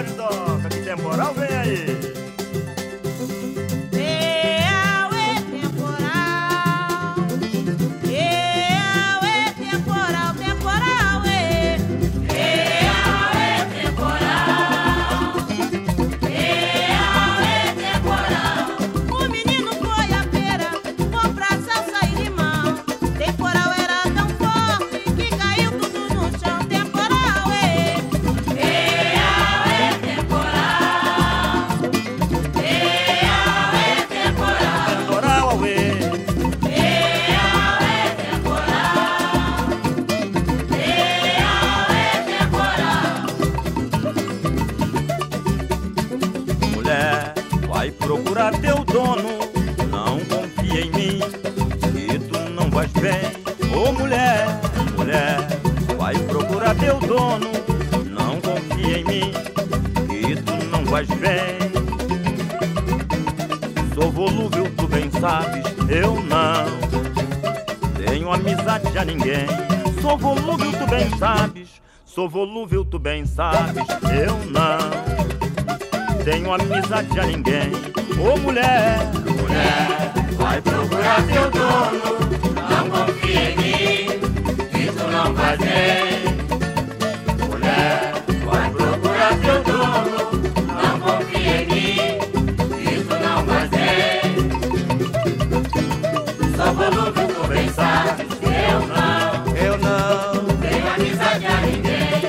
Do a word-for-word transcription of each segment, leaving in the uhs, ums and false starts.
Maridoca, que temporal vem aí. Vai procurar teu dono, não confia em mim, que tu não vais bem. Ô oh, mulher, mulher, vai procurar teu dono, não confia em mim, que tu não vais bem. Sou volúvel, tu bem sabes, eu não tenho amizade a ninguém. Sou volúvel, tu bem sabes, sou volúvel, tu bem sabes, eu não tenho amizade a ninguém. Ô oh, mulher, mulher, vai procurar teu dono, não confia em mim, que tu não vais bem. Mulher, vai procurar teu dono, não confia em mim, que tu não vais bem. Sou volúvel, tu bem sabes, eu não, eu não tenho amizade a ninguém.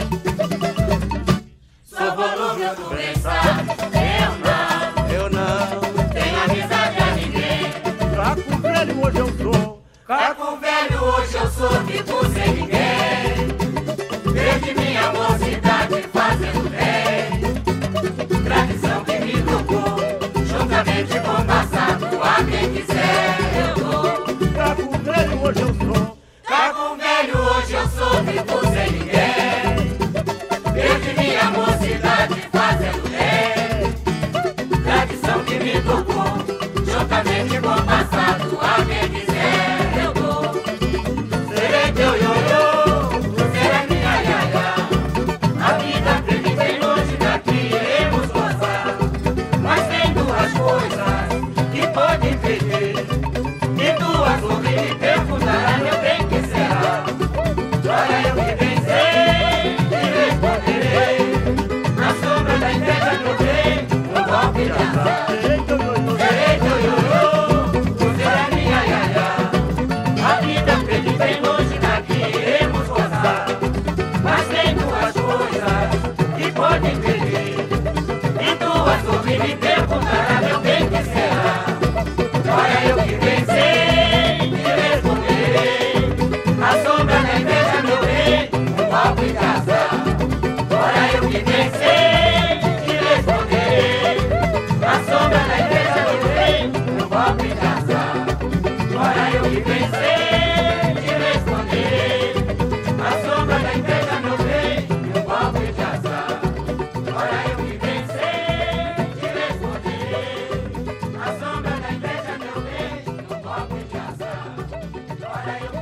Sou volúvel, tu bem sabes, eu não, eu não tenho amizade a ninguém. Caco velho hoje eu sou, Caco velho hoje eu sou, fico sem ninguém. Desde minha mocidade fazendo bem, tradição que me tocou, juntamente com o passado, a quem quiser eu dou. Caco velho hoje eu sou, Caco velho hoje eu sou, fico sem ninguém. Desde minha mocidade fazendo bem, tradição que me tocou, juntamente com o passado, a quem quiser eu dou. Serei teu ioiô, tu serás minha iaia, a vida feliz bem longe daqui iremos gozar. Mas tem duas coisas que podem perder, e duas ouvir e perguntar meu bem que será. Olha eu que bem sei, te responderei, na sombra da inveja meu bem, um golpe de azar. serei teu ioiô, Serei teu ioiô, tu serás minha iaia, a vida feliz bem longe daqui iremos gozar. Mas tem duas coisas que podem perder, e duas ouvir me perguntar meu bem que será. Olha eu que bem sei, te responderei, a sombra da inveja meu bem, um golpe de azar. Olha eu que bem sei, te responderei, a sombra da inveja meu bem, um golpe de azar. Olha eu que bem sei, te responderei, a sombra da inveja meu bem, um golpe de azar. Olha eu que bem sei, te responderei, a sombra da inveja meu bem, um golpe de azar. Olha eu